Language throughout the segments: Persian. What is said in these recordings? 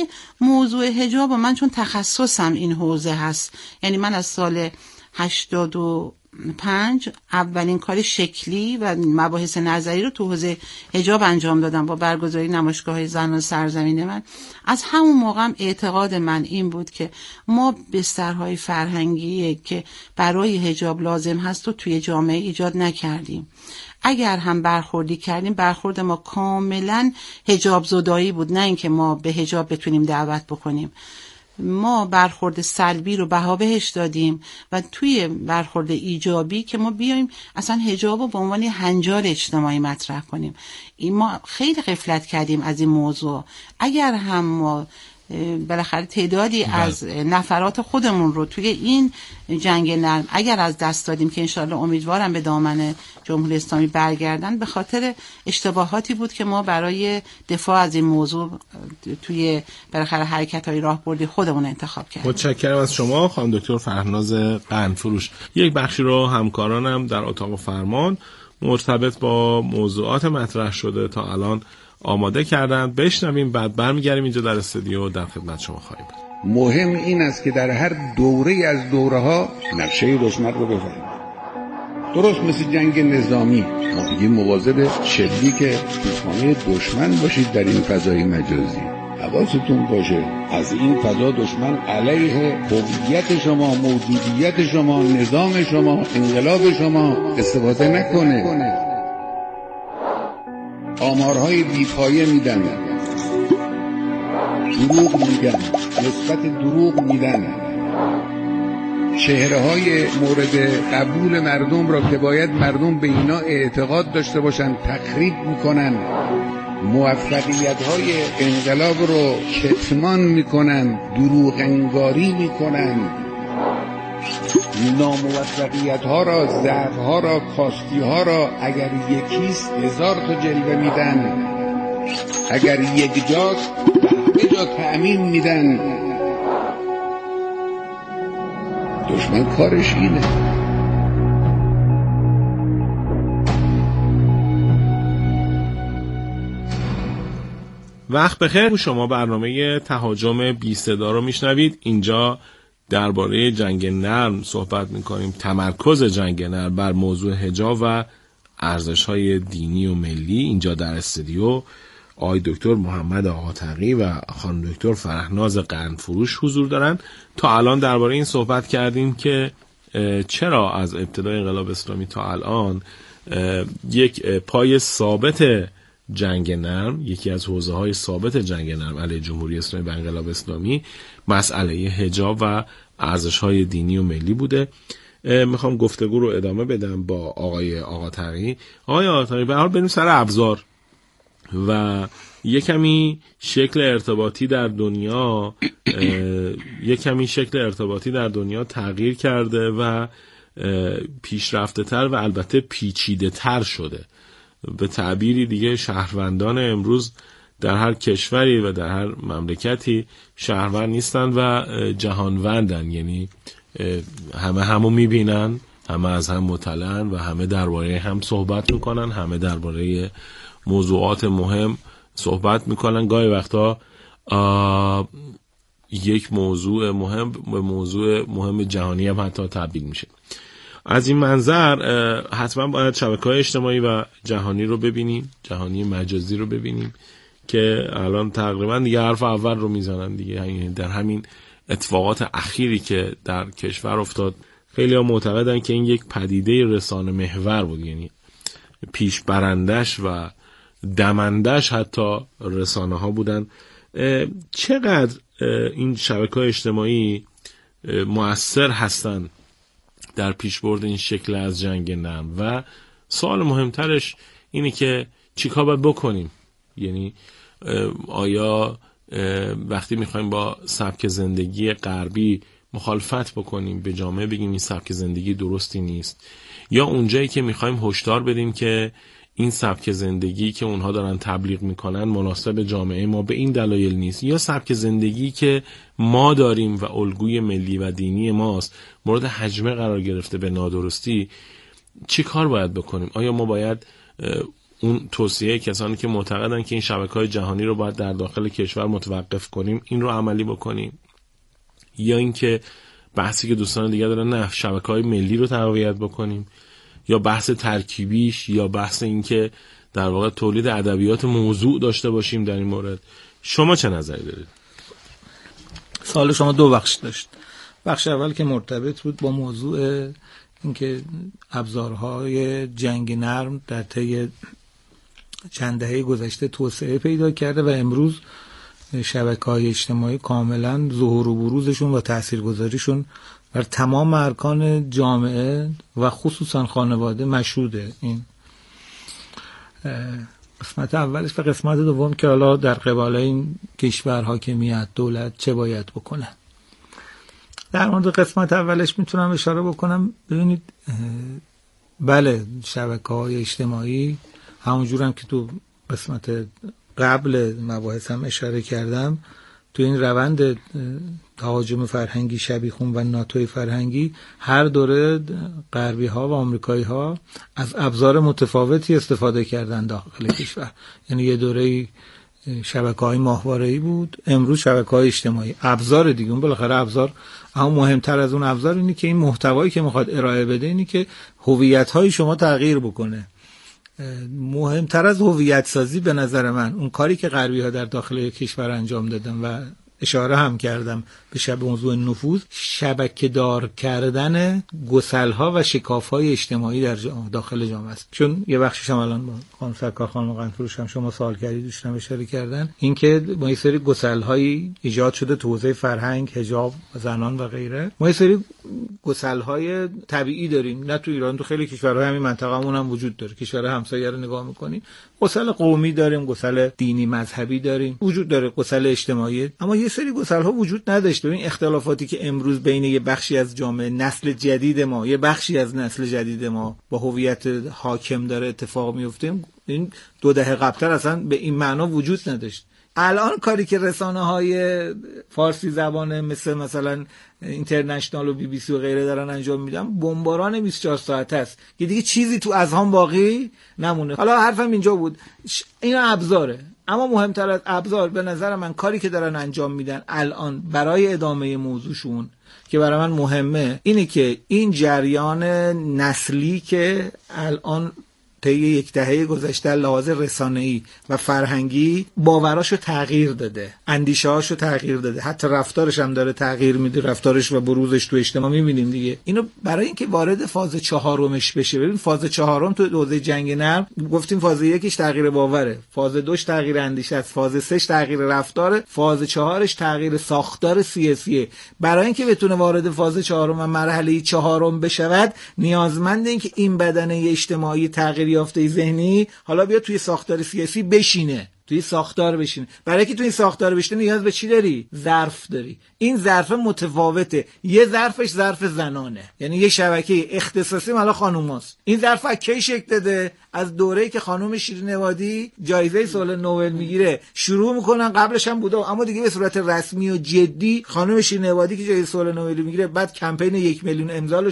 که موضوع حجاب و من چون تخصصم این حوزه هست، یعنی من از سال 85 اولین کار شکلی و مباحث نظری رو تو حوزه حجاب انجام دادم با برگزاری نمایشگاه زنان سرزمین من. از همون موقع اعتقاد من این بود که ما بسترهای فرهنگی که برای حجاب لازم هست رو توی جامعه ایجاد نکردیم. اگر هم برخوردی کردیم، برخورد ما کاملا حجاب زدایی بود، نه اینکه ما به حجاب بتونیم دعوت بکنیم. ما برخورد سلبی رو بها بهش دادیم و توی برخورد ایجابی که ما بیایم اصلا حجاب رو به عنوان هنجار اجتماعی مطرح کنیم. ما خیلی غفلت کردیم از این موضوع. اگر هم ما بالاخره تعدادی از نفرات خودمون رو توی این جنگ نرم اگر از دست دادیم که انشاءالله امیدوارم به دامن جمهوری اسلامی برگردن، به خاطر اشتباهاتی بود که ما برای دفاع از این موضوع توی بالاخره حرکت‌های راهبردی خودمون انتخاب کردیم. متشکرم از شما خانم دکتر فرهناز قندفروش. یک بخشی رو همکارانم در اتاق فرمان مرتبط با موضوعات مطرح شده تا الان آماده کردن، بشنویم بعد برمیگردیم اینجا در استودیو در خدمت شما خواهیم بود. مهم این است که در هر دوره از دوره‌ها نقشه دشمن رو بفهمید. درست مثل جنگ نظامی ما میگیم مواظب شلیک توپخانه دشمن باشید در این فضای مجازی. حواستون باشه از این فضا دشمن علیه هویت شما، موجودیت شما، نظام شما، انقلاب شما استفاده نکنه. آمارهای بیپایه میدن، دروغ میگن، نسبت دروغ میدن، چهره‌های مورد قبول مردم را که باید مردم به اینا اعتقاد داشته باشن تخریب میکنن، موفقیت‌های انقلاب رو کتمان میکنن، دروغ انگاری میکنن، ناموفقیت‌ها را، ضعف‌ها را، کاستی‌ها را اگر یکیست 1000 تا جلوه میدن، اگر یک جاست به جا تأمین میدن. دشمن کارش اینه. وقت بخیر، شما برنامه تهاجم بی صدا رو میشنوید. اینجا درباره جنگ نرم صحبت میکنیم، تمرکز جنگ نرم بر موضوع حجاب و ارزش‌های دینی و ملی. اینجا در استودیو آقای دکتر محمد آقاتقی و خانم دکتر فرهناز قندفروش حضور دارن. تا الان درباره این صحبت کردیم که چرا از ابتدای انقلاب اسلامی تا الان یک پای ثابت جنگ نرم، یکی از حوزه‌های ثابت جنگ نرم علیه جمهوری اسلامی و انقلاب اسلامی مسئله حجاب و ارزش‌های دینی و ملی بوده. میخوام گفتگو رو ادامه بدم با آقای آقاتقی. آقای آقاتقی، به هر حال بریم سر ابزار و یک کمی شکل ارتباطی در دنیا تغییر کرده و پیشرفته تر و البته پیچیده تر شده. به تعبیری دیگه شهروندان امروز در هر کشوری و در هر مملکتی شهروند نیستن و جهانوندن، یعنی همه همو میبینن، همه از هم مطلعن و همه درباره هم صحبت میکنن، همه درباره موضوعات مهم صحبت میکنن. گاهی وقتا یک موضوع مهم به موضوع مهم جهانی هم حتی تبدیل میشه. از این منظر حتما باید شبکه‌های اجتماعی و جهانی رو ببینیم، جهانی مجازی رو ببینیم که الان تقریبا دیگه حرف اول رو میزنن دیگه. در همین اتفاقات اخیری که در کشور افتاد خیلی ها معتقدن که این یک پدیده رسانه محور بود، یعنی پیش برندش و دمندش حتی رسانه ها بودن. چقدر این شبکه‌های اجتماعی مؤثر هستن در پیشبرد این شکل از جنگ نرم؟ و سوال مهمترش اینه که چیکار باید بکنیم؟ یعنی آیا وقتی میخوایم با سبک زندگی غربی مخالفت بکنیم، به جامعه بگیم این سبک زندگی درستی نیست، یا اونجایی که میخوایم هشدار بدیم که این سبک زندگی که اونها دارن تبلیغ میکنن مناسب جامعه ما به این دلایل نیست، یا سبک زندگی که ما داریم و الگوی ملی و دینی ماست مورد هجمه قرار گرفته به نادرستی، چی کار باید بکنیم؟ آیا ما باید اون توصیه کسانی که معتقدن که این شبکه‌های جهانی رو باید در داخل کشور متوقف کنیم این رو عملی بکنیم، یا اینکه بحثی که دوستان دیگه دارن نه شبکه‌های ملی رو تقویت بکنیم، یا بحث ترکیبیش، یا بحث این که در واقع تولید ادبیات موضوع داشته باشیم در این مورد. شما چه نظری دارید؟ سوال شما دو بخش داشت. بخش اول که مرتبط بود با موضوع اینکه ابزارهای جنگ نرم در طی چند دهه گذشته توسعه پیدا کرده و امروز شبکه‌های اجتماعی کاملا ظهور و بروزشون و تاثیرگذاریشون بر تمام ارکان جامعه و خصوصا خانواده مشهوده. این قسمت اولش. و قسمت دوم که حالا در قبال این کشور حاکمیت دولت چه باید بکنه. در مورد قسمت اولش میتونم اشاره بکنم. ببینید بله شبکه‌های اجتماعی همونجور هم که تو قسمت قبل مباحث هم اشاره کردم تو این روند تهاجم فرهنگی شبیخون و ناتوی فرهنگی هر دوره غربی ها و آمریکایی ها از ابزار متفاوتی استفاده کردن داخل کشور. یعنی یه دوره شبکه‌های ماهواره‌ای بود، امروز شبکه‌های اجتماعی. ابزار دیگه اون بالاخره ابزار، اما مهمتر از اون ابزار اینه که این محتوایی که میخواد ارائه بده اینه که هویت‌های شما تغییر بکنه. مهمتر از هویت سازی به نظر من اون کاری که غربی‌ها در داخل کشور انجام دادن و اشاره هم کردم به موضوع نفوذ، شبکه‌دار کردن گسل‌ها و شکاف‌های اجتماعی در داخل جامعه است. چون یه بخشش هم الان با خانم سرکار خانم قنفروش هم شما سوال کردید دوستان اشاره کردن، اینکه ما یه سری گسل‌هایی ایجاد شده تو حوزه فرهنگ، حجاب، زنان و غیره. ما یه سری گسل‌های طبیعی داریم، نه تو ایران، تو خیلی کشورهای همین منطقه‌مون هم وجود داره. کشورهای همسایه رو نگاه می‌کنیم، گسل قومی داریم، گسل دینی مذهبی داریم، وجود داره گسل اجتماعی. اما یه سری گسل‌ها وجود نداشت. ببین اختلافاتی که امروز بین یه بخشی از جامعه، نسل جدید ما، یه بخشی از نسل جدید ما با هویت حاکم داره اتفاق میفته، این 2 دهه قبل‌تر اصلا به این معنا وجود نداشت. الان کاری که رسانه‌های فارسی زبانه مثلا اینترنشنال و BBC و غیره دارن انجام میدن، بمباران 24 ساعته است که دیگه چیزی تو اذهان باقی نمونه. حالا حرفم اینجا بود، این ابزاره، اما مهمتر از ابزار به نظر من کاری که دارن انجام میدن الان برای ادامه موضوعشون که برای من مهمه اینه که این جریان نسلی که الان طی 1 دهه گذشته لحاظ رسانه‌ای و فرهنگی باوراشو تغییر داده، اندیشه‌هاشو تغییر داده، حتی رفتارش هم داره تغییر میده، رفتارش و بروزش تو اجتماع می‌بینیم دیگه. اینو برای اینکه وارد فاز 4مش بشه، ببین فاز 4 تو حوزه جنگ نرم گفتیم فاز 1ش تغییر باوره، فاز 2ش تغییر اندیشه است، فاز 3ش تغییر رفتاره، فاز 4ش تغییر ساختار سیاسیه. برای اینکه بتونه وارد فاز 4 و مرحله 4 بشود نیازمنده اینکه این بدنه اجتماعی تغییر یافته ذهنی حالا بیا توی ساختار سیاسی بشینه، توی ساختار بشینه. برای که توی این ساختار بشینه نیاز به چی داری؟ ظرف داری. این ظرف متفاوته. یه ظرفش ظرف زنانه، یعنی یه شبکه اختصاصی مال خانوماست. این ظرف کی شکل داده؟ از دوره‌ای که خانم شیرین عبادی جایزه صلح نوبل میگیره شروع میکنن، قبلش هم بوده اما دیگه به صورت رسمی و جدی خانم شیرین عبادی که جایزه صلح نوبل میگیره، بعد کمپین 1 میلیون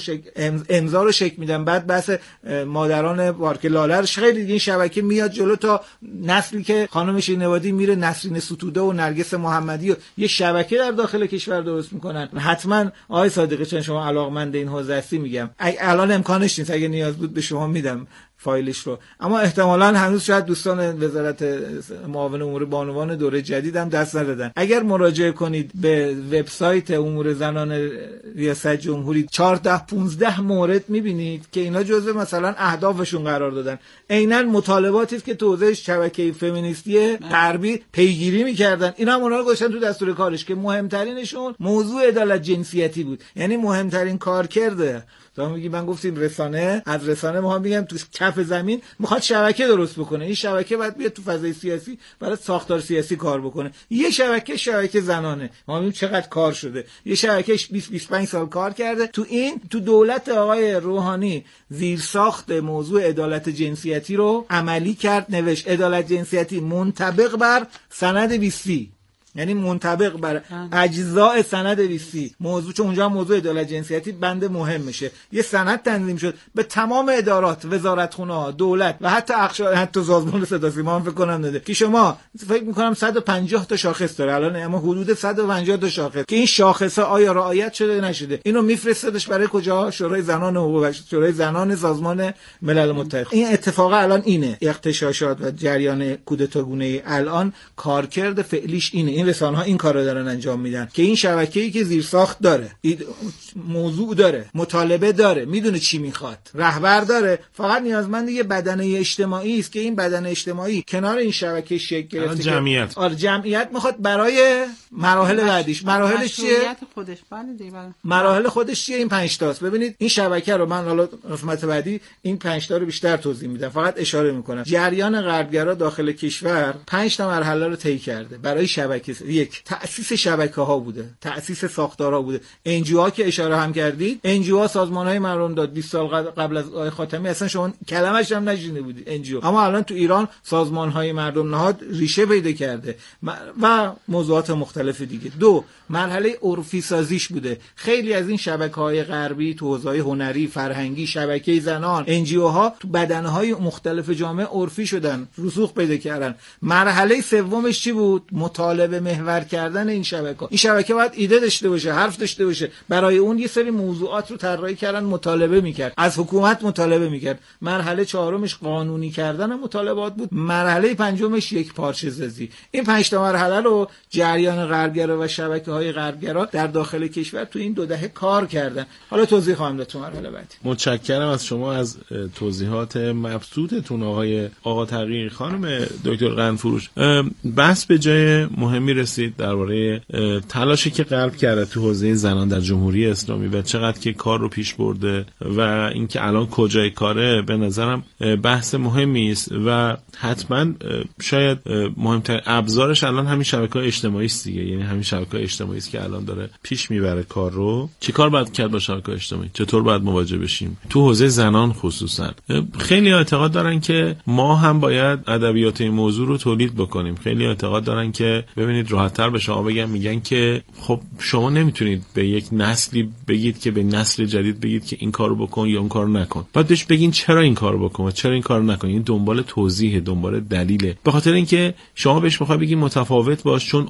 امضا رو شکل میدن، بعد بحث مادران پارک لاله رو خیلی دیگه این شبکه میاد جلو تا نسلی که خانم شیرین عبادی میره نسرین ستوده و نرگس محمدی و یه شبکه در داخل کشور درست میکنن. حتما آقای صادقی چون شما علاقمند این حوزه هستی میگم، الان امکانش نیست، اگه نیاز بود به شما میدم فایلش رو، اما احتمالاً هنوز شاید دوستان وزارت معاون امور بانوان دوره جدید هم دست ندادن. اگر مراجعه کنید به وبسایت امور زنان ریاست جمهوری 14-15 مورد میبینید که اینا جزء مثلا اهدافشون قرار دادن. عیناً مطالباتی است که تو حوزه شبکه فمینیستی غربی پیگیری میکردن، اینا هم اونا رو گذاشتن تو دستور کارش که مهمترینشون موضوع عدالت جنسیتی بود. یعنی مهمترین کارکرد تا میگی من گفتیم رسانه، از رسانه ما میگم تو کف زمین میخواد شبکه درست بکنه. این شبکه باید بیاد تو فضای سیاسی برای ساختار سیاسی کار بکنه. یه شبکه زنانه، ما میگیم چقدر کار شده. یه شبکه 20-25 سال کار کرده. تو دولت آقای روحانی زیرساخت موضوع عدالت جنسیتی رو عملی کرد، نوشت عدالت جنسیتی منطبق بر سند 20 یعنی منطبق بر اجزاء سند 20 موضوع، چون اونجا موضوع عدالت جنسیتی بند مهم میشه، یه سند تنظیم شد به تمام ادارات، وزارتخونه‌ها، دولت و حتی حتی سازمان صداوسیما هم فکر کنم داده که شما فکر می‌کنم 150 تا شاخص داره الان، اما حدود 150 تا شاخص که این شاخص‌ها آیا رعایت شده نشده، اینو میفرستادش برای کجا؟ شورای زنان حقوق بشر، شورای زنان سازمان ملل متحد. این اتفاق الان اینه، اغتشاشات و جریان کودتاگونه الان کارکرد فعلیش اینه، این رسانه‌ها این کارو دارن انجام میدن که این شبکه‌ای که زیرساخت داره، موضوع داره، مطالبه داره، میدونه چی میخواد، رهبر داره، فقط نیازمند یه بدنه اجتماعی است که این بدنه اجتماعی کنار این شبکه شکل گرفته. جمعیت میخواد برای مراحل بعدیش. مراحلش چیه؟ مراحل خودش چیه؟ این 5 تاست. ببینید این شبکه رو من حالا قسمت بعدی این 5 تا رو بیشتر توضیح میدم، فقط اشاره میکنم جریان غربگرا داخل کشور 5 تا مرحله رو طی کرده برای شبکه. 1 تأسیس شبکه‌ها بوده، تأسیس ساختارها بوده، انجیوها که اشاره هم کردید، انجیوها سازمان‌های مردم داد 20 سال قبل از آقای خاتمی اصلا شما کلمه‌اش هم نشنیده بودید انجیو، اما الان تو ایران سازمان‌های مردم نهاد ریشه پیدا کرده و موضوعات مختلف دیگه. 2 مرحله عرفی سازیش بوده، خیلی از این شبکه‌های غربی تو حوزه‌های هنری، فرهنگی، شبکه زنان، انجیوها تو بدنه‌های مختلف جامعه عرفی شدن، رسوخ پیدا کردن. مرحله سومش چی بود؟ مطالبه محور کردن این شبکه. این شبکه باید ایده داشته باشه، حرف داشته باشه، برای اون یه سری موضوعات رو طراحی کردن، مطالبه میکرد، از حکومت مطالبه میکرد. مرحله 4مش قانونی کردن مطالبات بود. مرحله 5مش یک پارچه سازی. این 5 تا مرحله رو جریان غربگرا و شبکه‌های غربگرا در داخل کشور تو این 2 دهه کار کردن. حالا توضیح خواهم داد تو مرحله بعدی. متشکرم از شما از توضیحات مبسوطتون آقا تغییر. خانم دکتر قندفروش، بحث به جای مهمی رسید درباره تلاشی که غرب کرده تو حوزه زنان در جمهوری اسلامی و چقدر که کار رو پیش برده و اینکه الان کجای کاره. به نظرم بحث مهمی است و حتما شاید مهمترین ابزارش الان همین شبکه‌های اجتماعی است دیگه، یعنی همین شبکه‌های اجتماعی است که الان داره پیش میبره کار رو. چیکار باید کرد با شبکه‌های اجتماعی؟ چطور باید مواجه بشیم تو حوزه زنان خصوصا؟ خیلی اعتقاد دارن که ما هم باید ادبیات این موضوع رو تولید بکنیم. خیلی اعتقاد دارن که ببینید راحت‌تر به شما میگن که خب شما نمیتونید به یک نسلی بگید که به نسل جدید بگید که این کارو بکن یا اون کارو نکن. باید بهش بگین چرا این کارو بکن، چرا این کارو نکن. این دنبال توضیح، دنبال دلیله. به خاطر اینکه شما بهش میخوای بگین متفاوت باش، چون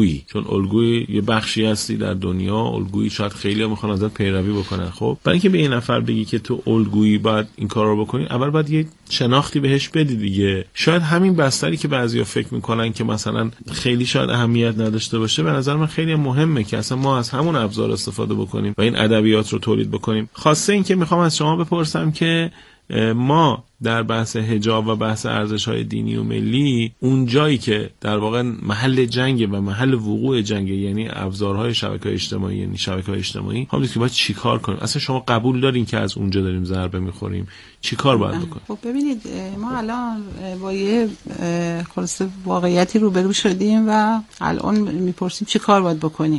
الگویی یه بخشی هستی در دنیا، الگویی شاید خیلی‌ها میخوان ازت پیروی بکنن. خب برای اینکه به این نفر بگی که تو الگویی باید این کارو بکنی، اول باید یه شناختی بهش بدی دیگه. شاید همین بستری که بعضیا فکر میکنن که مثلا خیلی شاید اهمیت نداشته باشه، به نظر من خیلی مهمه که اصلا ما از همون ابزار استفاده بکنیم و این ادبیات رو تولید بکنیم. خاصه این که میخوام از شما بپرسم که ما در بحث حجاب و بحث ارزش‌های دینی و ملی، اون جایی که در واقع محل جنگ و محل وقوع جنگ، یعنی ابزارهای شبکه‌های اجتماعی، یعنی شبکه‌های اجتماعی، همونیه که باید چیکار کنیم. اصلا شما قبول دارین که از اونجا داریم ضربه می‌خوریم؟ چیکار باید بکنیم؟ خب ببینید ما الان با یه خلاصه واقعیتی روبرو شدیم و الان می‌پرسیم چیکار باید بکنیم.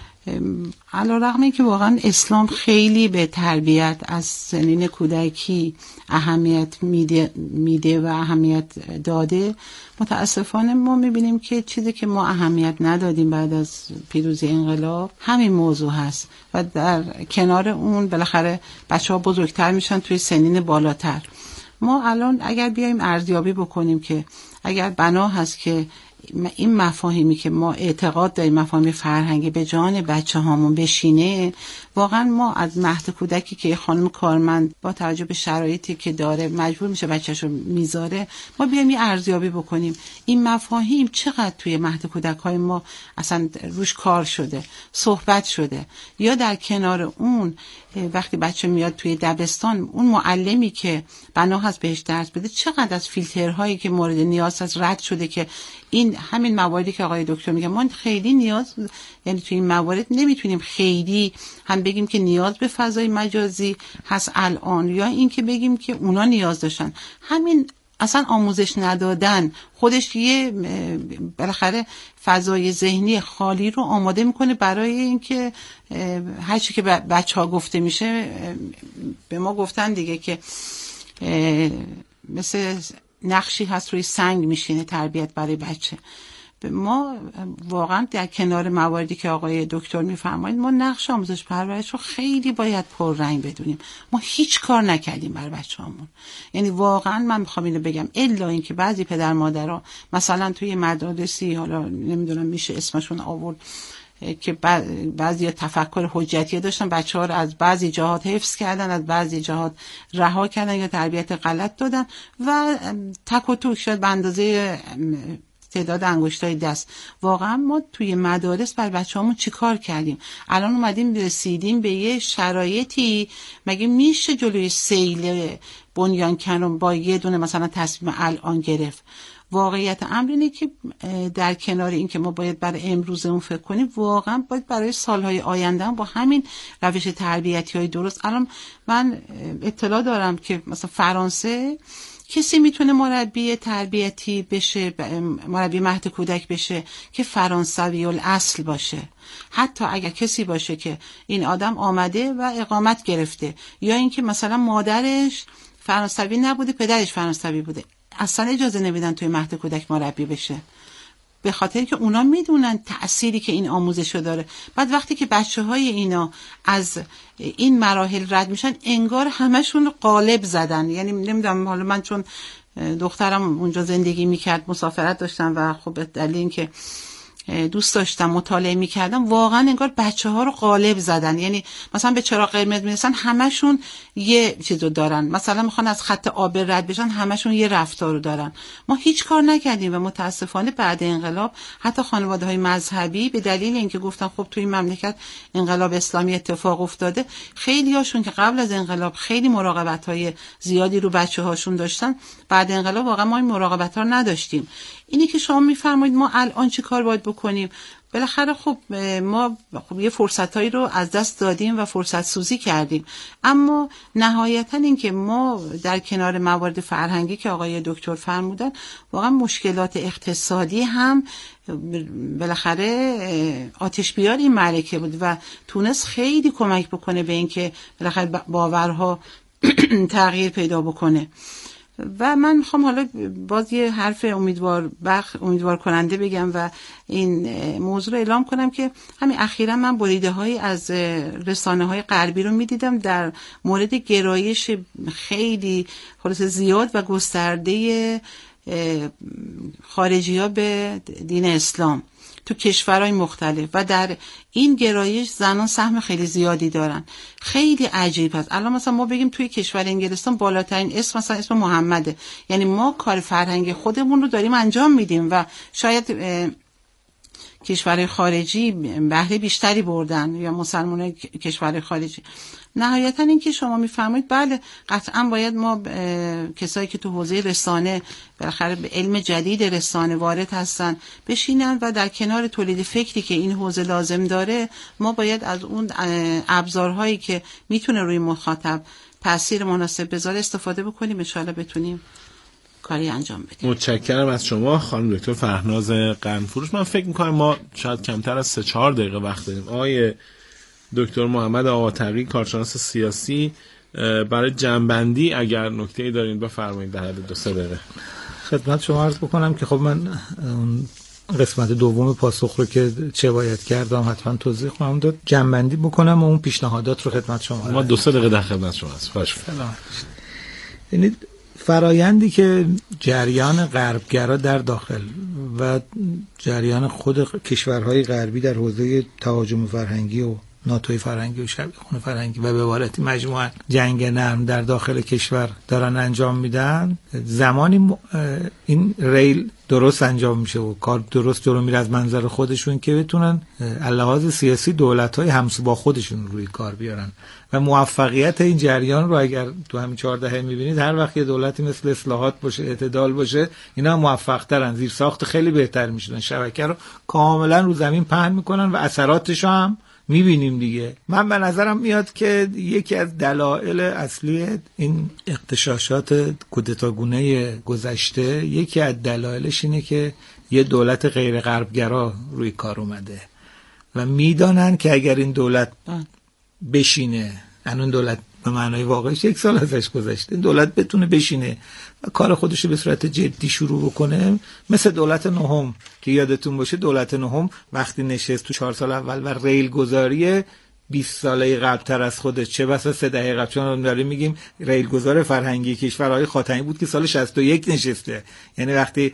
علی‌رغم اینکه واقعا اسلام خیلی به تربیت از سنین کودکی اهمیت میده و اهمیت داده، متاسفانه ما میبینیم که چیزی که ما اهمیت ندادیم بعد از پیروزی انقلاب همین موضوع هست و در کنار اون بالاخره بچه‌ها بزرگتر میشن توی سنین بالاتر. ما الان اگر بیایم ارزیابی بکنیم که اگر بنا هست که این مفاهیمی که ما اعتقاد داریم مفاهیم فرهنگی به جان بچه هامون بشینه، واقعا ما از مهد کودکی که خانم کارمند با توجه به شرایطی که داره مجبور میشه بچه‌شو میذاره، ما بیایم یه ارزیابی بکنیم این مفاهیم چقدر توی مهد کودک‌های ما اصلا روش کار شده، صحبت شده، یا در کنار اون وقتی بچه میاد توی دبستان اون معلمی که بنا هست بهش درس بده چقدر از فیلترهایی که مورد نیاز هست رد شده که این همین مواردی که آقای دکتر میگه ما خیلی نیاز، یعنی توی این موارد نمیتونیم خیلی هم بگیم که نیاز به فضای مجازی هست الان، یا این که بگیم که اونا نیاز داشتن. همین اصلا آموزش ندادن خودش یه بالاخره فضای ذهنی خالی رو آماده میکنه برای اینکه هر چی که بچه‌ها گفته میشه، به ما گفتن دیگه که مثل نقشی هست روی سنگ میشینه تربیت برای بچه ما واقعا در کنار مواردی که آقای دکتر میفرمایید ما نقش آموزش پرورش رو خیلی باید پررنگ بدونیم. ما هیچ کار نکردیم برای بچه‌هامون. یعنی واقعا من میخوام اینو بگم، الا اینکه بعضی پدر مادرها مثلا توی مدارسی، حالا نمیدونم میشه اسمشون آورد، که بعضی تفکر حجتی داشتن، بچه‌ها رو از بعضی جهات حفظ کردن، از بعضی جهات رها کردن یا تربیت غلط دادن و تک و توک شد به اندازه تعداد انگشتای دست. واقعا ما توی مدارس بر بچه‌هامون چیکار کردیم؟ الان اومدیم رسیدیم به یه شرایطی، مگه میشه جلوی سیل بنیانکنون با یه دونه مثلا تصمیم الان گرفت؟ واقعیت امر اینه که در کنار این که ما باید برای امروزمون فکر کنیم، واقعا باید برای سالهای آینده هم با همین روش تربیتی های درست. الان من اطلاع دارم که مثلا فرانسه کسی میتونه مربی تربیتی بشه، مربی مهد کودک بشه که فرانسوی الاصل باشه، حتی اگر کسی باشه که این آدم آمده و اقامت گرفته، یا اینکه مثلا مادرش فرانسوی نبوده پدرش فرانسوی بوده، اصلا اجازه نمیدن توی مهد کودک مربی بشه، به خاطر که اونا میدونن تأثیری که این آموزشو داره. بعد وقتی که بچه‌های اینا از این مراحل رد میشن، انگار همشون قالب زدن. یعنی نمیدونم، حالا من چون دخترم اونجا زندگی میکرد، مسافرت داشتم و خب به دلیل اینکه دوست داشتم مطالعه میکردم، واقعا انگار بچه‌ها رو قالب زدن. یعنی مثلا به چراغ قرمز میرسن همشون یه چیزو دارن، مثلا میخوان از خط آب رد بشن همشون یه رفتارو دارن. ما هیچ کار نکردیم و متاسفانه بعد انقلاب حتی خانواده‌های مذهبی به دلیل اینکه گفتن خب توی مملکت انقلاب اسلامی اتفاق افتاده، خیلی هاشون که قبل از انقلاب خیلی مراقبت‌های زیادی رو بچه‌هاشون داشتن، بعد انقلاب واقعا ما این مراقبت‌ها رو نداشتیم. اینی که شما میفرمایید ما الان چی کار باید بکنیم؟ بالاخره خب ما یه فرصتایی رو از دست دادیم و فرصت سوزی کردیم، اما نهایتا این که ما در کنار موارد فرهنگی که آقای دکتر فرمودن، واقعا مشکلات اقتصادی هم بالاخره آتش بیار این معرکه بود و تونست خیلی کمک بکنه به این که بالاخره باورها تغییر پیدا بکنه. و من میخوام حالا باز یه حرف امیدوار کننده بگم و این موضوع رو اعلام کنم که همین اخیراً من بریده هایی از رسانه های غربی رو میدیدم در مورد گرایش خیلی خلاص زیاد و گسترده خارجی ها به دین اسلام تو کشورهای مختلف، و در این گرایش زنان سهم خیلی زیادی دارن. خیلی عجیب است. الان مثلا ما بگیم توی کشور انگلستان بالاترین اسم مثلا اسم محمده، یعنی ما کار فرهنگی خودمون رو داریم انجام میدیم و شاید کشورهای خارجی بهره بیشتری بردن یا مسلمانای کشورهای خارجی. نهایتا این که شما میفرمایید بله قطعا باید ما کسایی که تو حوزه رسانه بالاخره به علم جدید رسانه وارد هستن بشینن و در کنار تولید فکری که این حوزه لازم داره، ما باید از اون ابزارهایی که میتونه روی مخاطب تأثیر مناسب بذاره استفاده بکنیم، ان شاءالله بتونیم کاری انجام بدیم. متشکرم از شما خانم دکتر فرهناز قرنفروش. من فکر میکنم ما شاید کمتر از 3-4 دقیقه وقت داریم. آقای دکتر محمد آقاتقی کارشناس سیاسی، برای جنبندی اگر نکته‌ای دارین بفرمایید در حد 2-3 دقیقه. خدمت شما عرض بکنم که خب من قسمت دوم پاسخ رو که چه باید کردم حتما توضیح خواهم داد، جنبندی بکنم و اون پیشنهادات رو خدمت شما. ما 2-3 دقیقه در خدمت شما هستیم. یعنی فرایندی که جریان غربگرا در داخل و جریان خود کشورهای غربی در حوزه تهاجم فرهنگی و ناتوی فرهنگی و شبیخون فرهنگی و به عبارتی مجموعاً جنگ نرم در داخل کشور دارن انجام میدن، زمانی این ریل درست انجام میشه و کار درست جلو میره از منظر خودشون که بتونن لحاظ سیاسی دولت‌های همسو با خودشون روی کار بیارن و موفقیت این جریان رو اگر تو همین 4 دهه میبینید، هر وقت یه دولتی مثل اصلاحات باشه، اعتدال باشه، اینا موفق‌ترن، زیر ساخت خیلی بهتر میشن، شبکه رو کاملا رو زمین پهن میکنن و اثراتش هم میبینیم دیگه. من به نظرم میاد که یکی از دلایل اصلی این اغتشاشات کودتاگونه گذشته، یکی از دلایلش اینه که یه دولت غیر غربگرا روی کار اومده و میدانن که اگر این دولت بشینه، اون دولت به معنای واقعیش 1 سال ازش گذشته. دولت بتونه بشینه و کار خودش به صورت جدی شروع بکنه، مثل دولت نهم که یادتون باشه دولت نهم وقتی نشست تو 4 سال اول و ریل گذاری 20 ساله قبلتر از خودش، چه بسا 3 دهه قبل، چون داریم میگیم ریلگذار فرهنگی کشورهای خاتمی بود که سال 61 نشسته، یعنی وقتی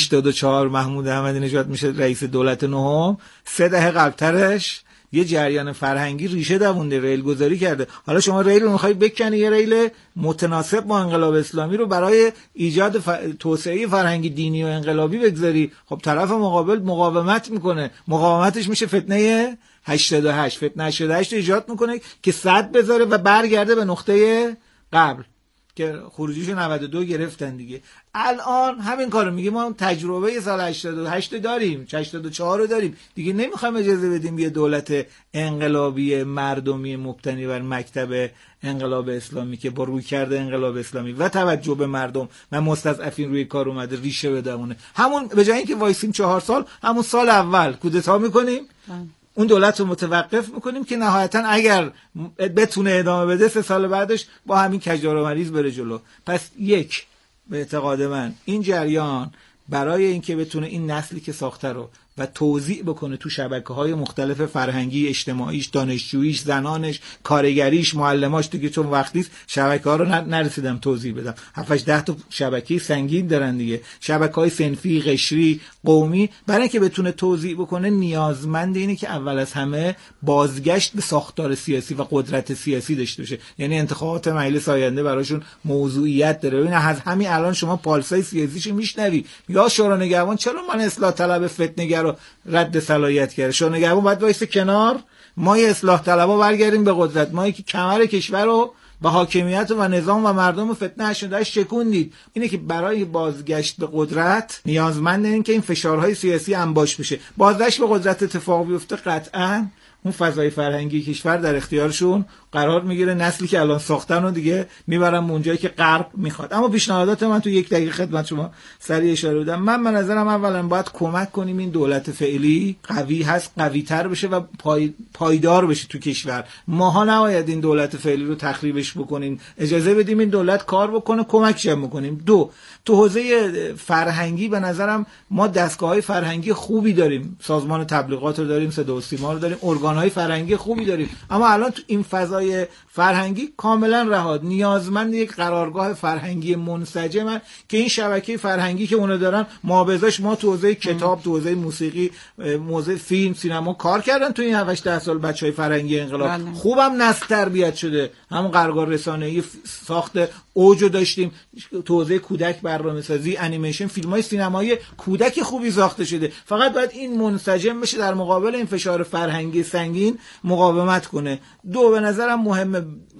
84 محمود احمدی نژاد میشه رئیس دولت نهم، 3 دهه قبلترش یه جریان فرهنگی ریشه دوونده، ریل گذاری کرده. حالا شما ریل رو میخوای بکنی، یه ریل متناسب با انقلاب اسلامی رو برای ایجاد توسعه فرهنگی دینی و انقلابی بگذاری، خب طرف مقابل مقاومت میکنه، مقاومتش میشه فتنه 88. فتنه 88 رو ایجاد میکنه که صد بذاره و برگرده به نقطه قبل که خروجیشو 92 گرفتن دیگه. الان همین کارو میگه، ما تجربه سال 88 داریم، 84 رو داریم دیگه، نمیخوایم اجازه بدیم یه دولت انقلابی مردمی مبتنی بر مکتب انقلاب اسلامی که با رویکرد انقلاب اسلامی و توجه به مردم و مستضعفین روی کار اومده ریشه بدمونه. همون به جای اینکه وایسیم 4 سال، همون سال اول کودتا میکنیم، اون دولت رو متوقف میکنیم که نهایتا اگر بتونه ادامه بده 3 سال بعدش با همین کجدار و مریض بره جلو. پس یک، به اعتقاد من این جریان برای اینکه بتونه این نسلی که ساخته رو و توزیع بکنه تو شبکه‌های مختلف فرهنگی، اجتماعیش، دانشجوییش، زنانش، کارگریش، معلماش، دیگه چون وقتی شبکه‌ها رو نرسیدم توضیح بدم، 7-10 تا شبکه سنگین دارن دیگه، شبکه‌های صنفی، قشری، قومی، برای اینکه بتونه توزیع بکنه نیازمند اینه که اول از همه بازگشت به ساختار سیاسی و قدرت سیاسی داشته باشه. یعنی انتخابات مجلس آینده براشون موضوعیت داره. ببین از همین الان شما پالسای سیاسیشو میشنوی، یا شورای نگهبان چرا من اصلاح طلب فتنه‌گر رد صلاحیت کرده، شورای نگهبان باید وایسه کنار، ما یه اصلاح طلبا برگردیم به قدرت، ما که کمر کشور رو با حاکمیت و نظام و مردم و فتنه 88 شکوندید. اینه که برای بازگشت به قدرت نیازمند این که این فشارهای سیاسی انباش بشه. بازگشت به قدرت اتفاق بیفته، قطعاً اون فضای فرهنگی کشور در اختیارشون قرار میگیره، نسلی که الان ساختن رو دیگه میبرن اونجایی که غرب میخواد. اما پیشنهادات من تو 1 دقیقه خدمت شما سریع اشاره بدم. من به نظرم اولا باید کمک کنیم این دولت فعلی قوی هست، قوی تر بشه و پایدار بشه تو کشور. ماها نباید این دولت فعلی رو تخریبش بکنیم، اجازه بدیم این دولت کار بکنه، کمکش بکنیم. 2، تو حوزه فرهنگی به نظرم ما دستگاه‌های فرهنگی خوبی داریم، سازمان تبلیغات رو داریم، صدا و سیما رو داریم، ارگان‌های فرهنگی خوبی داریم، اما الان تو این فضای فرهنگی کاملا رهاد، نیازمند یک قرارگاه فرهنگی منسجم که این شبکه فرهنگی که اونها دارن مابزاش ما تو حوزه کتاب، تو حوزه موسیقی، حوزه فیلم، سینما کار کردن تو این 7-8 سال بچهای فرهنگی انقلاب. خوبم نسل تربیت شده، همون قرارگاه رسانه‌ای ساخت اوجو داشتیم، تو حوزه کودک برنامه‌سازی، انیمیشن، فیلم‌های سینمایی کودک خوبی ساخته شده. فقط باید این منسجم بشه در مقابل این فشار فرهنگی سنگین مقاومت کنه. 2، به نظرم مهمه.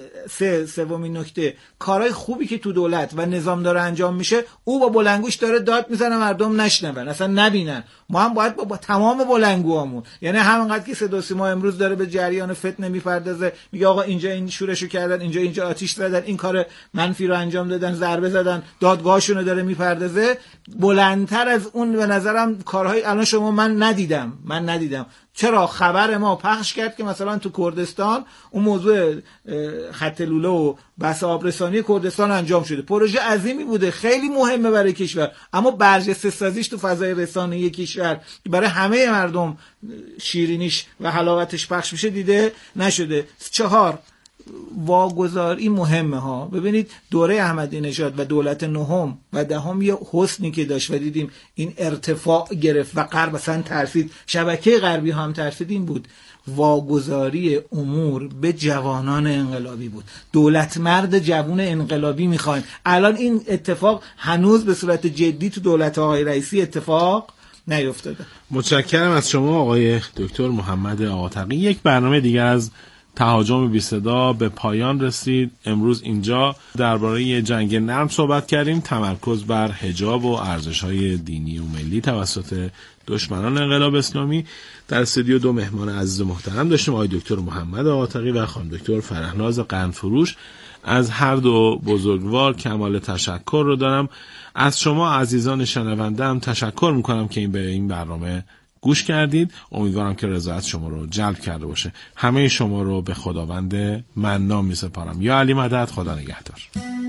3، سومین نکته، کارهای خوبی که تو دولت و نظام داره انجام میشه، او با بلندگوش داره داد میزنه مردم نشنون، اصلا نبینن. ما هم باید با تمام بلندگوامون، یعنی همونقدر که صدا و سیما امروز داره به جریان فتنه میپردازه، میگه آقا اینجا این شورشو کردن، اینجا آتش زدن، این کار منفی رو انجام دادن، ضربه زدن، دادگاهشون رو داره میپردازه، بلندتر از اون به نظرم کارهای الان شما من ندیدم. چرا خبر ما پخش کرد که مثلا تو کردستان اون موضوع خط لوله و بس آبرسانی کردستان انجام شده، پروژه عظیمی بوده، خیلی مهمه برای کشور، اما برجسته سازیش تو فضای رسانه‌ای کشور برای همه مردم شیرینیش و حلاوتش پخش میشه دیده نشده. 4، واگذاری مهمه ها. ببینید دوره احمدی نژاد و دولت نهم و دهم یه حسنی که داشت و دیدیم این ارتفاع گرفت و غرب مثلا ترسید، شبکه غربی هم ترسید، این بود واگذاری امور به جوانان انقلابی بود. دولت مرد جوان انقلابی میخوایم. الان این اتفاق هنوز به صورت جدی تو دولت آقای رئیسی اتفاق نیفتاده. متشکرم از شما آقای دکتر محمد آقاتقی. یک برنامه دیگر از تهاجم بی صدا به پایان رسید. امروز اینجا درباره جنگ نرم صحبت کردیم، تمرکز بر حجاب و ارزش‌های دینی و ملی توسط دشمنان انقلاب اسلامی. در استودیو 2 مهمان عزیز و محترم داشتیم، آقای دکتر محمد آقاتقی و خانم دکتر فرهناز قندفروش. از هر دو بزرگوار کمال تشکر رو دارم. از شما عزیزان شنونده هم تشکر میکنم که به این برنامه گوش کردید. امیدوارم که رضایت شما رو جلب کرده باشه. همه شما رو به خداوند منان میسپارم. یا علی مدد. خدا نگهدار.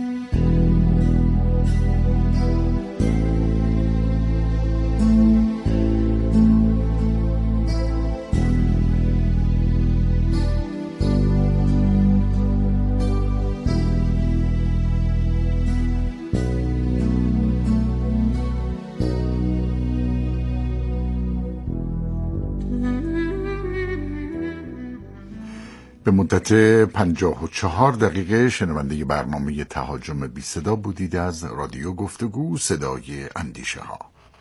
به مدت 54 دقیقه شنونده برنامه تهاجم بی صدا بودید از رادیو گفتگو، صدای اندیشه ها.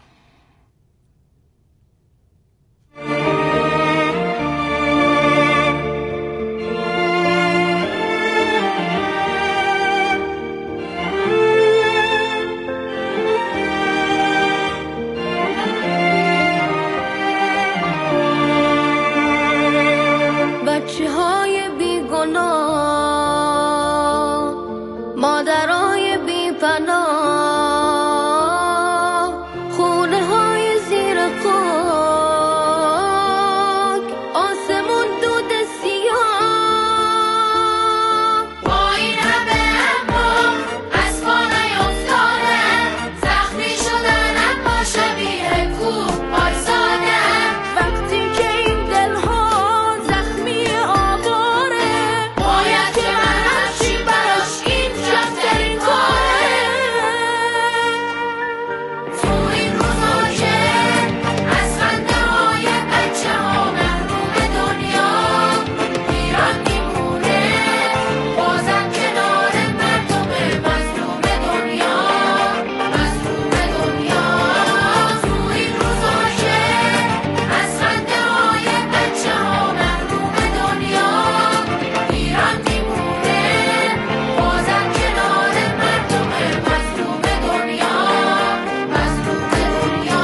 مادرای بی پناه، خونه های زیر خاک، آسمون دود سیاه، با این همه امام از پا نیفتادم، زخمی شدن اما شبیه کوه آیسادم. وقتی که این دلها زخمی آواره، باید که من هرچی براش این جفترین کاره. تو این روزا که از خنده های بچه ها محروم دنیا میرن میمونه، بازم کنار مردم مظلوم دنیا، مظلوم دنیا. تو این روزا که از خنده های بچه ها محروم دنیا میرن میمونه، بازم کنار مردم مظلوم دنیا، مظلوم دنیا.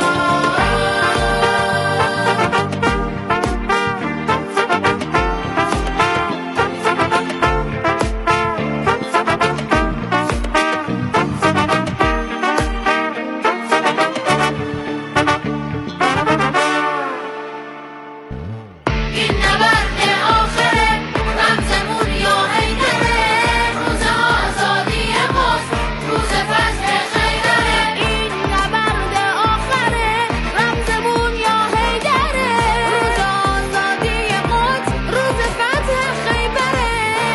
این نبرد آخره، رمزمون یا حیدره، روز آزادی ماست، روز فتح خیبره. این نبرد آخره، رمزمون یا حیدره، روز آزادی ماست، روز فتح خیبره.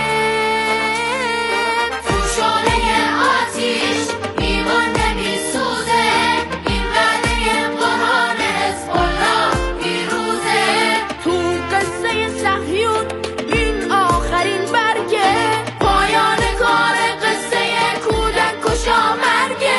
تو شعله آتیش ایمان نمیسوزه، این وعده قرآن حزب الله پیروزه. تو قصه صهیون این آخرین برگه، پایان کار قصه کودک کشا مرگه.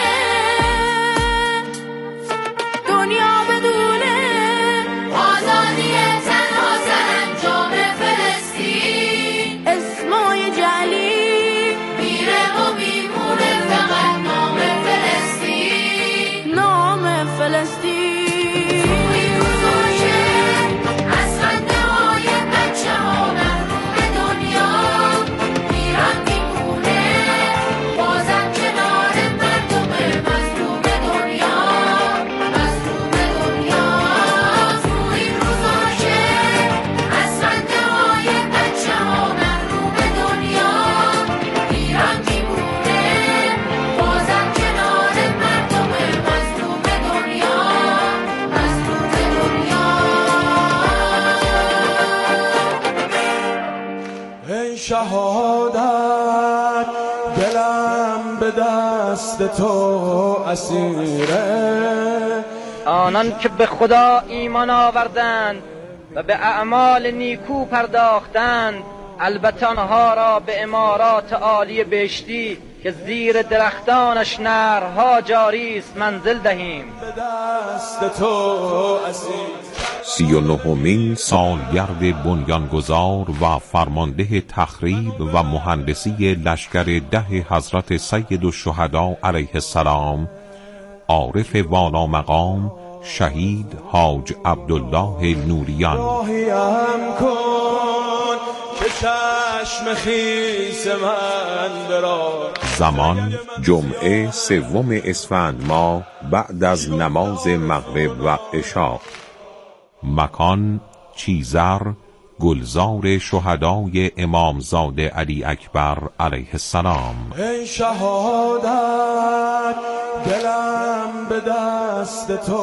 دنیا بدونه آزادی تنها سرانجام فلسطین، اسمای جعلی میره و میمونه، فقط نام فلسطین، نام فلسطین. تو این روزا که از خنده های بچه ها محروم دنیا میرن میمونه، بازم کنار مردم مظلوم دنیا، مظلوم دنیا. تو این روزا که از خنده های بچه ها محروم دنیا میرن میمونه، بازم کنار مردم مظلوم دنیا، مظلوم دنیا. ای شهادت دلم به دست تو اسیره، آنان که به خدا ایمان آوردند و به اعمال نیکو پرداختند، البته آنها را به امارات عالی بهشتی که زیر درختانش نهرها جاری است منزل دهیم. به دست تو اسیره. 39مین سالگرد بنیانگذار و فرمانده تخریب و مهندسی لشکر 10 حضرت سید الشهدا علیه السلام، عارف والا مقام شهید حاج عبدالله نوریان. راهیم کن که چشم خیس من برا. زمان جمعه 3 اسفند ماه بعد از نماز مغرب و عشا. مکان چیزر، گلزار شهدای امامزاده علی اکبر علیه السلام. ای شهادت دلم به دست تو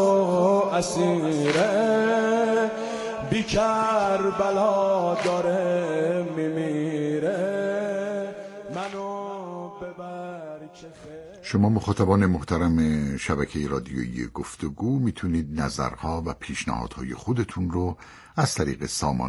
اسیره، بی کربلا داره میمیره، منو ببر که شما مخاطبان محترم شبکه رادیویی گفتگو میتونید نظرها و پیشنهادهای خودتون رو از طریق سامان